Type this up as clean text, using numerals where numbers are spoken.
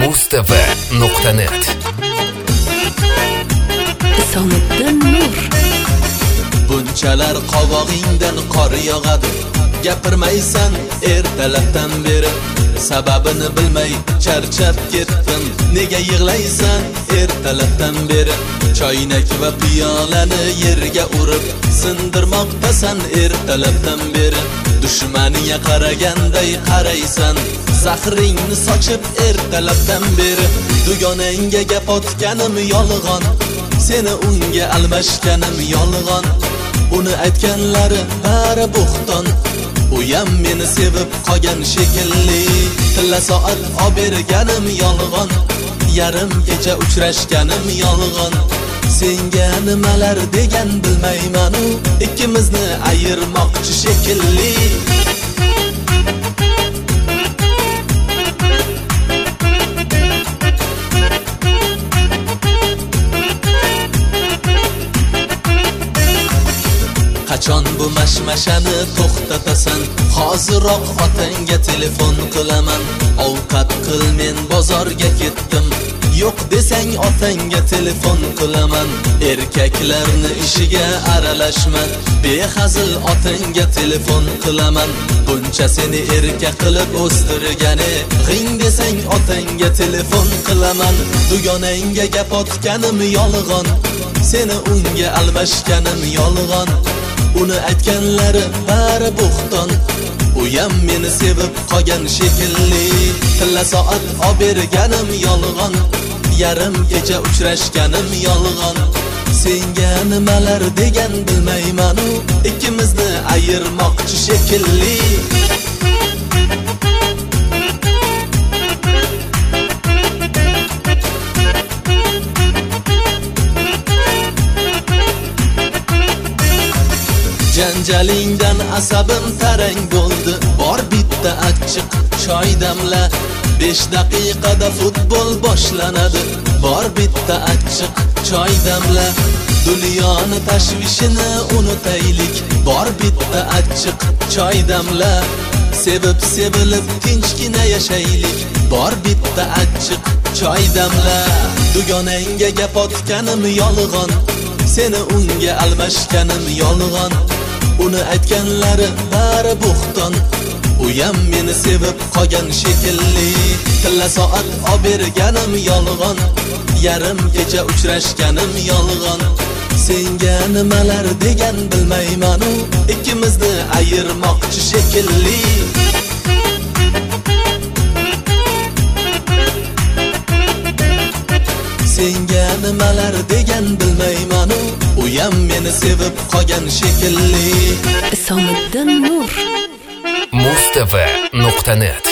mustv.net. Isomiddin Nur. Bunchalar qovog'ingdan qor yog'adi, gapirmaysan ertalabdan beri. Sababini bilmay charchab ketdim, nega yig'laysan ertalabdan beri? Choynak va piyolani yerga urib sindirmoqdasan ertalabdan beri. Dushmaniga qaraganday qaraysan, zahringni sochib ertalabdan beri. Dugonangga gap otganim yolg'on, seni unga almashganim yolg'on. Uni aytganlari bari bo'xton, uyam meni sevib qolgan shekilli. Tilla soat oberganim yolg'on, yarim kecha uchrashganim yolg'on. Senga nimalar degan bilmayman, ikkimizni ayirmoqchi shekilli. Qachon bu mashmashani to'xtatasan? Hoziroq otangga telefon qilaman. Ovqat qil, men bozorga ketdim. Yo'q desang otangga telefon qilaman. Erkaklarni ishiga aralashma, behazil otangga telefon qilaman. Buncha seni erkak qilib o'stirgani, g'ing desang otangga telefon qilaman. Dugonangga gap otganim yolg'on, seni unga almashganim yolg'on. Uni aytganlari bari bo'xton, uyam meni sevib qolgan shekilli. Tilla soat oberganim yolg'on, yarim kecha uchrashganim yolg'on. Senga nimalar degan bilmayman, ikkimizni ayirmoqchi shekilli. Janjalingdan asabim tarang bo'ldi, bor bitta achchiq choy damla. 5 daqiqada futbol boshlanadi, bor bitta achchiq choy damla. Dunyoni tashvishini unutaylik, bor bitta achchiq choy damla. Sevib sevilib tinchgina yashaylik, bor bitta achchiq choy damla. Dugonangga gap otganim yolg'on, seni unga almashganim yolg'on. Uni aytganlari bari bo'xton, uyam meni sevib qolgan shekilli. Tilla soat oberganim yolg'on, yarim kecha uchrashganim yolg'on. Senga nimalar degan bilmayman, ikkimizni ayirmoqchi shekilli. Senga nimalar degan bilmayman, uyam meni sevib qolgan shekilli. Isomiddin Nur. mustv.net.